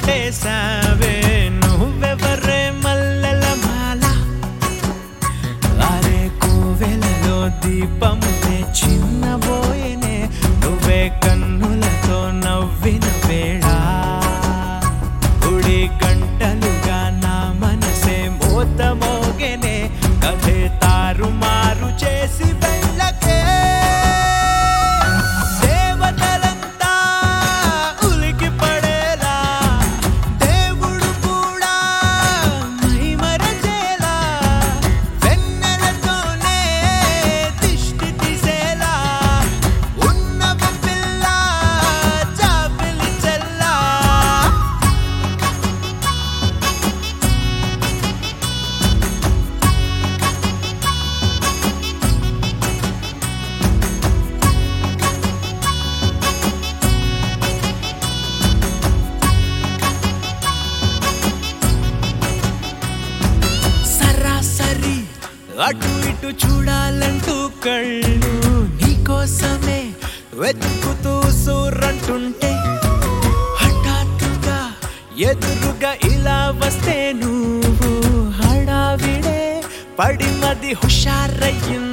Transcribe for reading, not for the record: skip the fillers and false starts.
కొట్టేసావే నువ్వెవరే మల్లెల మాల అరే కోవెలలో దీపమునే చిన్నబోయేనే నువ్వే కన్నులతో నవ్విన వేళ గుడి గంటలుగా నా మనసే మోత మోగెనే కథే తారుమారు చేసి వెళ్ళకే దేవతలంతా ఉలికి పడేలా దేవుడు కూడా మైమరచేలా వెన్నెలతోనే దిష్టి తీసేలా ఉన్నవ పిల్ల చాపిలి చెల్లా సరాసరి అటు ఇటు చూడాలంటూ కళ్ళు నీకోసమే వెతుకుతూ సూరంటుంటే హఠాత్తుగా ఎదురుగా ఇలా వస్తే నువ్వు హడావిడే పడి మది హుషారయ్యింది